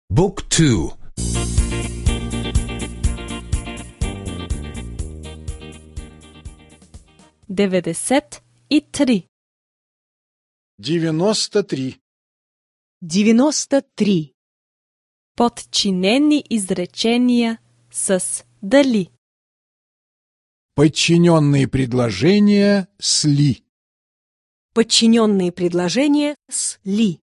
Book 2. 93. 93. 93. Подчинени изречения с дали. Подчиненные предложения с ли. Подчиненные предложения с ли.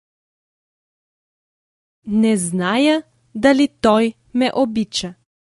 Не зная дали той ме обича.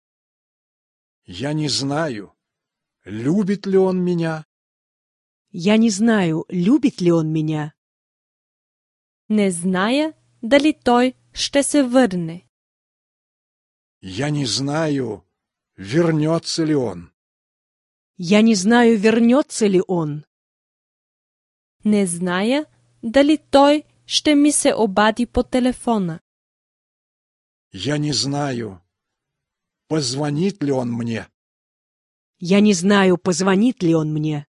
Я не знаю, любит ли он меня. Я не знаю, любит ли он меня. Не зная дали той ще се върне. Я не знаю, вернется ли он. Я не знаю, вернется ли он. Не зная дали той ще ми се обади по телефона. Я не знаю, позвонит ли он мне. Я не знаю, позвонит ли он мне.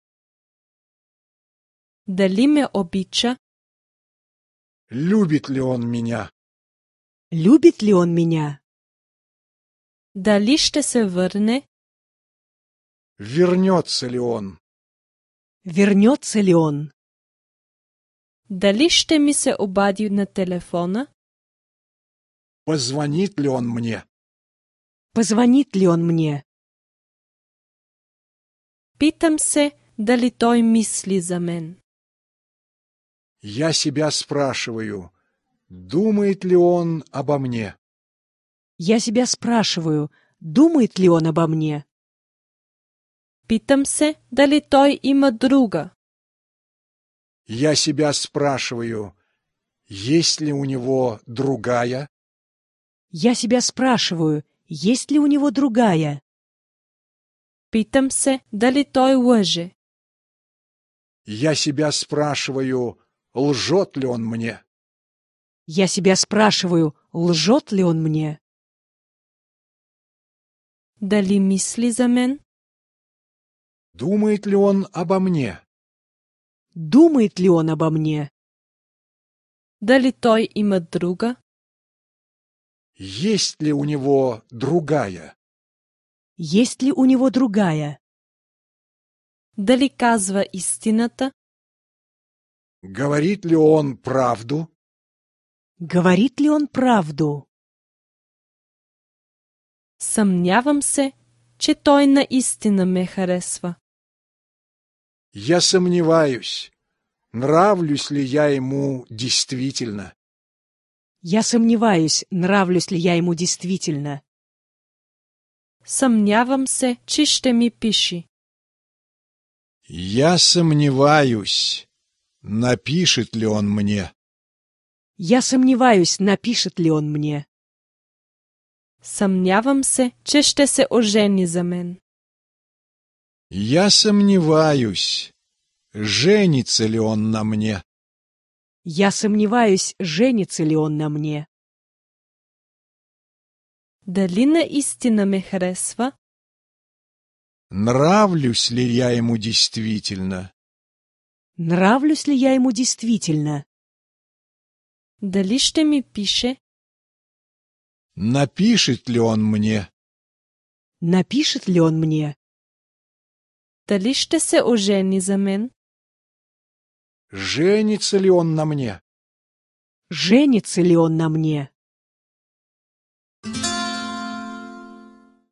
Дали ме обича, Любит ли он меня. Любит ли он меня. дали ще се върне, Вернется ли он. Вернется ли он. дали ще ми се обади на телефона, Позвонит ли он мне. Позвонит ли он мне. питам се дали той мисли за мен. Я себя спрашиваю, думает ли он обо мне. Я себя спрашиваю, думает ли он обо мне. Питам се дали той има друга. Я себя спрашиваю, есть ли у него другая. Я себя спрашиваю, есть ли у него другая. Питам се дали той лъже. Я себя спрашиваю, лжет ли он мне. Я себя спрашиваю, лжет ли он мне. Дали мисли за мен, Думает ли он обо мне. Думает ли он обо мне. дали той има друга, Есть ли у него другая. Есть ли у него другая. дали казва истината, Говорит ли он правду. Говорит ли он правду. съмнявам се, че той наистина ме харесва. Я сомневаюсь, нравлюсь ли я ему действительно. Я сомневаюсь, нравлюсь ли я ему действительно. Съмнявам се, че ще ми пиши. Я сомневаюсь, напишет ли он мне. Я сомневаюсь, напишет ли он мне. Съмнявам се, че ще се ожени за мен. Я сомневаюсь, женится ли он на мне. Я сомневаюсь, женится ли он на мне. Дали наистина ме харесва, Нравлюсь ли я ему действительно. Нравлюсь ли я ему действительно. дали ще ми пише, Напишет ли он мне. Напишет ли он мне. дали ще се ожени за мен, Женится ли он на мне. Женится ли он на мне.